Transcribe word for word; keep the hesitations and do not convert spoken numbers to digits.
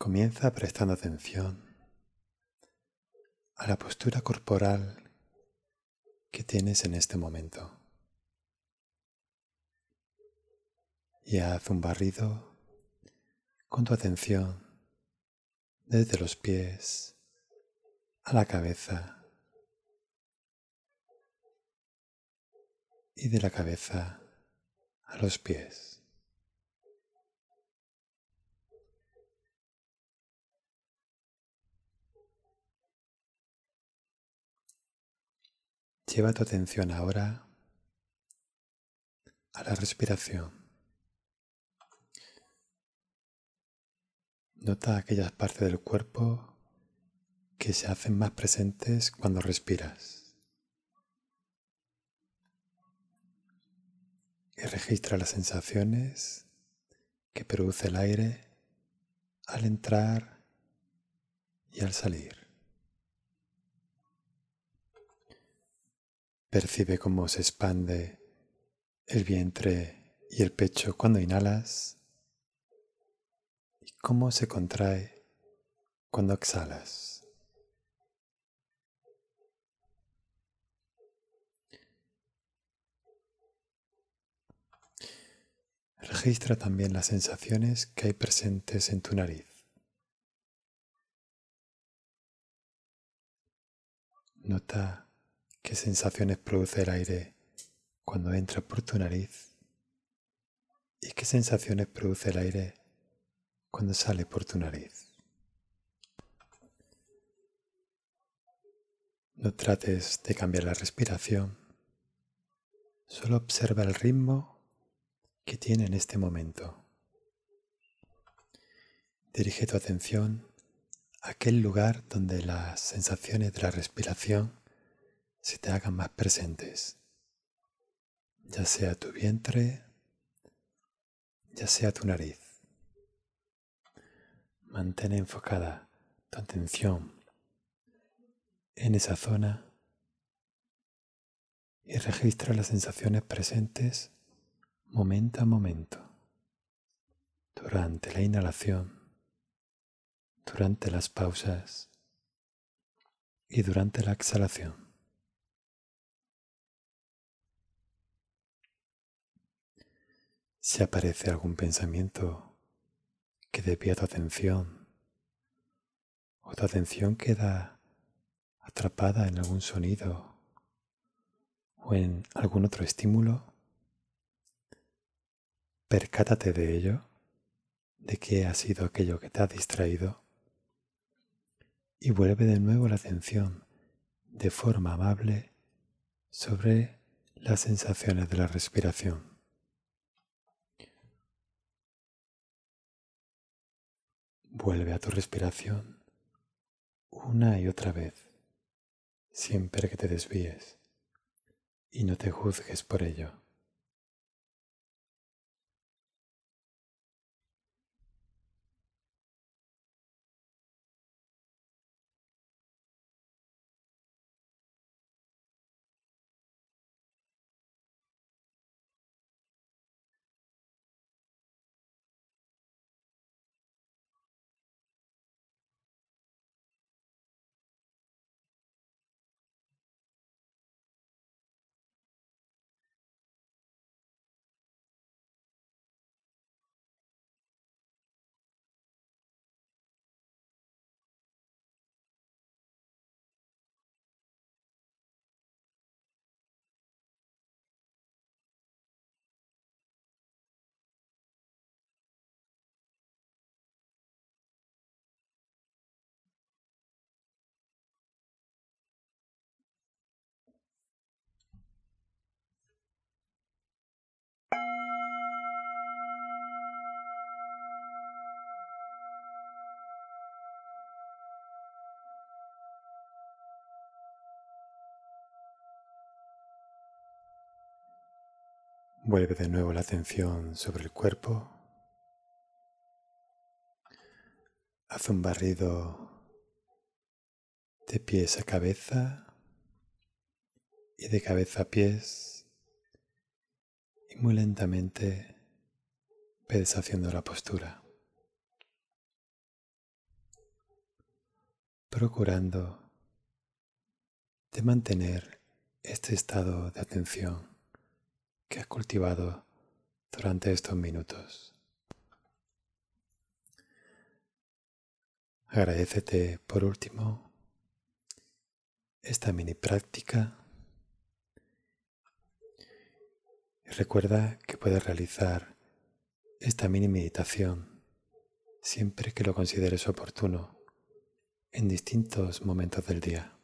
Comienza prestando atención a la postura corporal que tienes en este momento y haz un barrido con tu atención desde los pies a la cabeza y de la cabeza a los pies. Lleva tu atención ahora a la respiración. Nota aquellas partes del cuerpo que se hacen más presentes cuando respiras. Y registra las sensaciones que produce el aire al entrar y al salir. Percibe cómo se expande el vientre y el pecho cuando inhalas y cómo se contrae cuando exhalas. Registra también las sensaciones que hay presentes en tu nariz. Nota qué sensaciones produce el aire cuando entra por tu nariz y qué sensaciones produce el aire cuando sale por tu nariz. No trates de cambiar la respiración, solo observa el ritmo que tiene en este momento. Dirige tu atención a aquel lugar donde las sensaciones de la respiración se te hagan más presentes, ya sea tu vientre, ya sea tu nariz. Mantén enfocada tu atención en esa zona y registra las sensaciones presentes momento a momento, durante la inhalación, durante las pausas y durante la exhalación. Si aparece algún pensamiento que desvía tu atención o tu atención queda atrapada en algún sonido o en algún otro estímulo, percátate de ello, de qué ha sido aquello que te ha distraído y vuelve de nuevo la atención de forma amable sobre las sensaciones de la respiración. Vuelve a tu respiración una y otra vez, siempre que te desvíes, y no te juzgues por ello. Vuelve de nuevo la atención sobre el cuerpo. Haz un barrido de pies a cabeza y de cabeza a pies y muy lentamente ve deshaciendo la postura. procurando de mantener este estado de atención que has cultivado durante estos minutos. Agradécete por último esta mini práctica y recuerda que puedes realizar esta mini meditación siempre que lo consideres oportuno en distintos momentos del día.